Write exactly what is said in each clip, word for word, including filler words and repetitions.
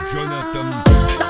Jonathan.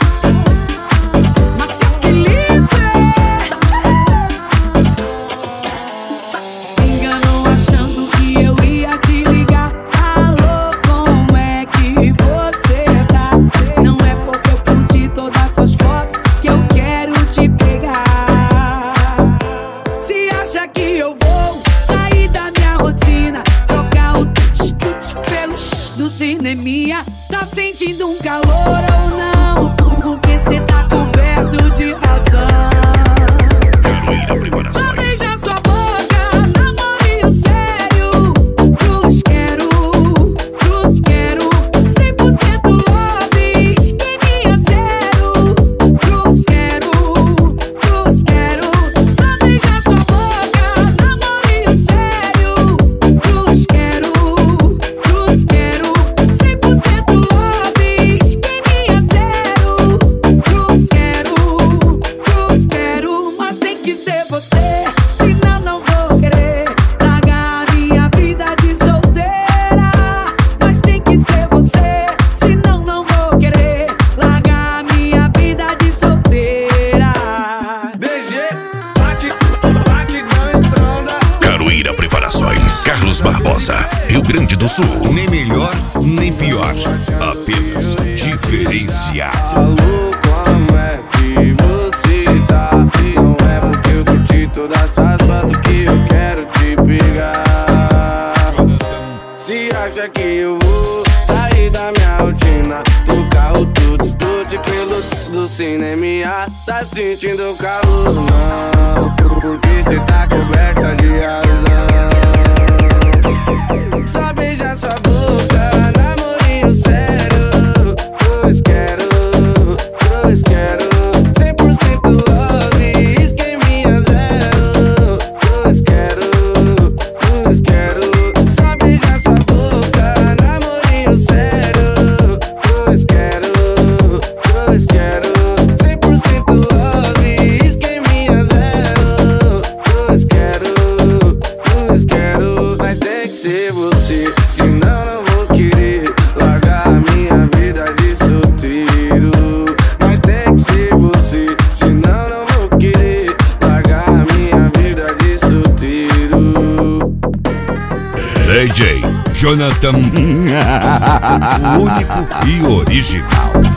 Cineminha, tá sentindo um calor ou não? Porque cê tá coberto de razão. Caroeira Preparações. Só beija sua boca, namorinho sério. Cruz quero, cruz quero. Cem por cento love, esqueminha zero. Cruz quero, cruz quero. Só beija sua boca, namorinho sério. Cruz quero, cruz quero. Preparações, Carlos Barbosa, Rio Grande do Sul. Nem melhor, nem pior, apenas diferenciado. Alô, como é que você tá? E não é porque eu curti todas as fotos que eu quero te pegar. Se acha que eu vou sair da minha rotina, tocar o tudo-tudo pelo do cinema, tá sentindo calor não? Porque cê tá coberta de razão. Só beija sua boca, namorinho sério. Cruz quero, cruz quero. Cem por cento love, esqueminha zero. Cruz quero, cruz quero. Só beija sua boca, namorinho sério. Cruz quero, cruz quero. Cem por cento love, esqueminha zero. Cruz quero, cruz quero. Mas tem que ser você, senão não vou querer largar a minha vida de solteiro. Mas tem que ser você, senão não vou querer largar a minha vida de solteiro. D J Jonathan, o único e original.